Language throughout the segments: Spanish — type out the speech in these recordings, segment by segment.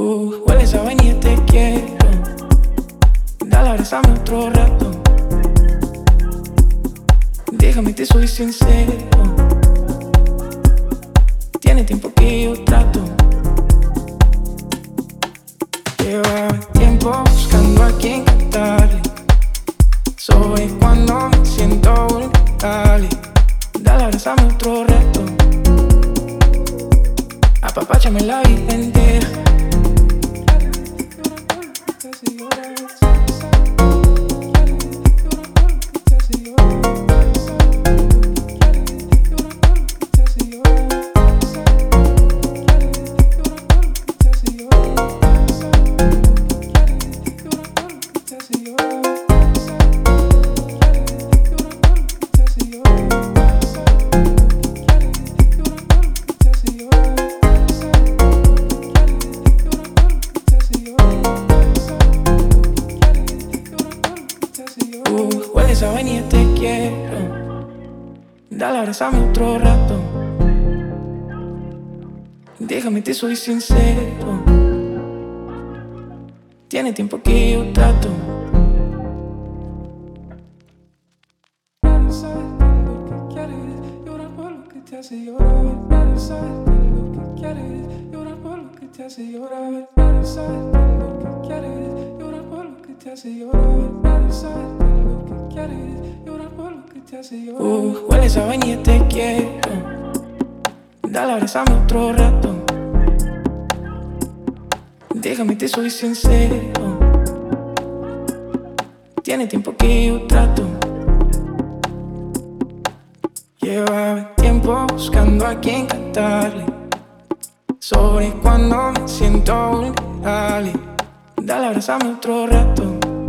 Hueles a vainilla, te quiero. Dale, abrázame otro rato. Déjame, te soy sincero. Tiene tiempo que yo trato. Lleva tiempo buscando a quien cantarle. Soy cuando me siento vulnerable. Dale, abrázame otro rato. Apapáchame la vida entera. Hueles a vainilla, te quiero. Dale, abrázame otro rato. Déjame, te soy sincero. Tiene tiempo que yo trato. Sabes lo que quieres, llorar por lo que te hace llorar. Sabes lo que quieres, llorar por lo que te hace llorar. Sabes lo que quieres, llorar por lo que te hace llorar. Sabes lo que quieres, llorar por lo que te hace llorar. Hueles a vainilla, te quiero. Dale, abrázame otro rato. Déjame, te soy sincero. Tiene tiempo que yo trato. Llevaba tiempo buscando a quien cantarle. Sobre cuando me siento vulnerable. Dale, abrázame otro rato.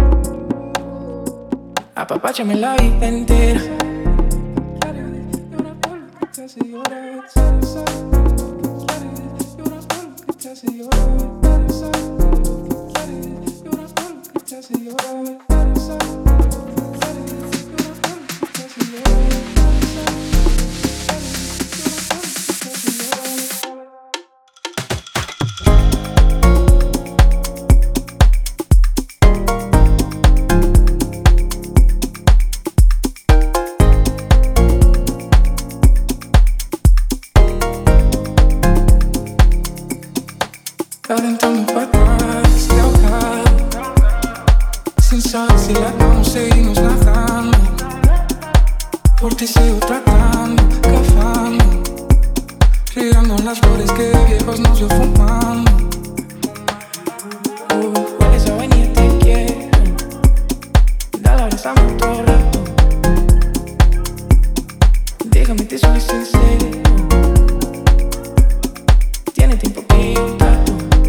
Apapáchame la vida entera. Llorar por lo que te hace llorar. Sabes lo que quieres, llorar por lo que te hace llorar. Sabes lo que quieres, llorar por lo que te hace llorar. Sabes lo que quieres, llorar por lo que te hace llorar. Calentando para atrás, de ahogado. Sin saber si la vamos, seguimos nadando. Por ti sigo tratando, cavando. Regando las flores que de viejos nos dio fumando. Hueles a vainilla, te quiero. Dale, abrázame otro rato. Déjame, te soy sincero. Tiene tiempo que yo trato.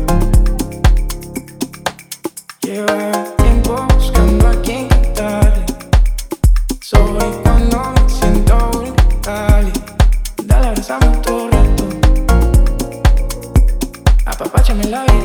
Llevaba tiempo buscando a quien cantarle. Soy cuando me siento vulnerable. Dale, abrázame otro rato. Apapáchame la vida.